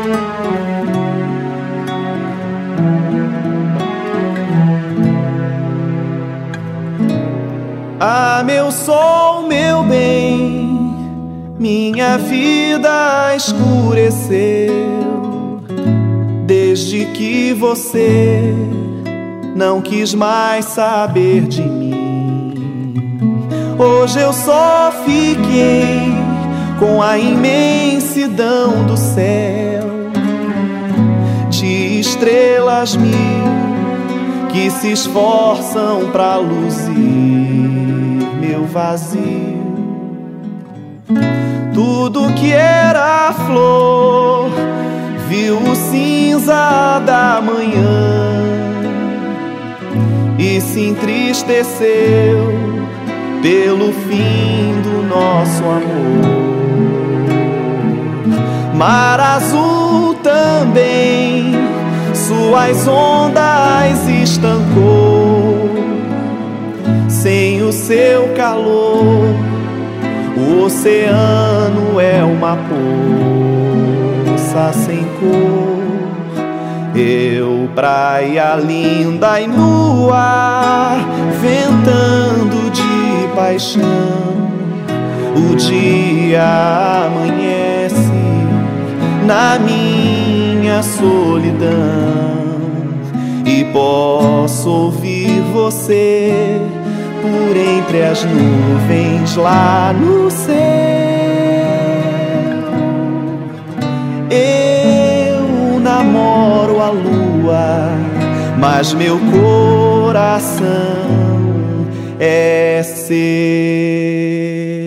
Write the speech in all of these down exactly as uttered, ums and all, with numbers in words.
Ah, meu sol, meu bem, minha vida escureceu desde que você não quis mais saber de mim. Hoje eu só fiquei com a imensidão do céu, de estrelas mil que se esforçam pra luzir meu vazio. Tudo que era flor viu o cinza da manhã e se entristeceu pelo fim do nosso amor. Mar azul também suas ondas estancou. Sem o seu calor, o oceano é uma poça sem cor. Eu, praia linda e nua, ventando de paixão, o dia amanhece na minha solidão e posso ouvir você por entre as nuvens lá no céu. Eu namoro a lua, mas meu coração é seu.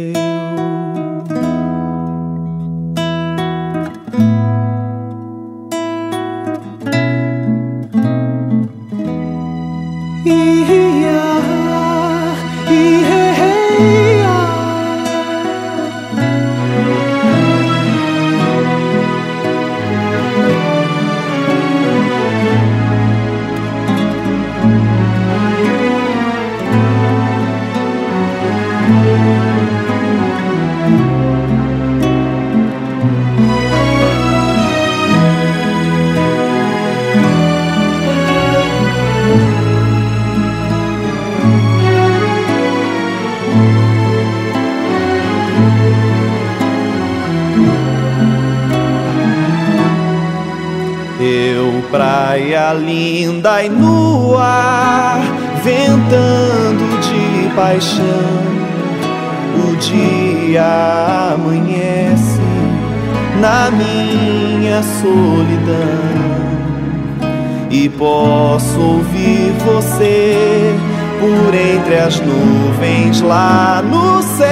Eu, praia linda e nua, ventando de paixão, o dia amanhece na minha solidão e posso ouvir você por entre as nuvens lá no céu.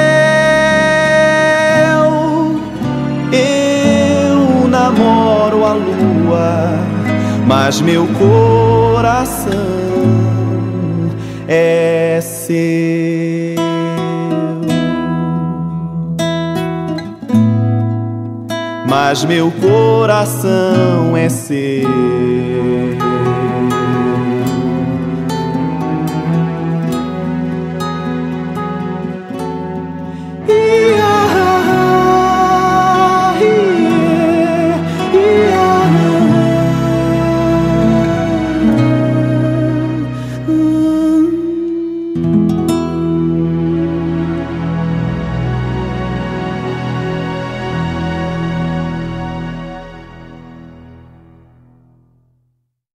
Eu namoro a lua, mas meu coração é seu. Mas meu coração é seu.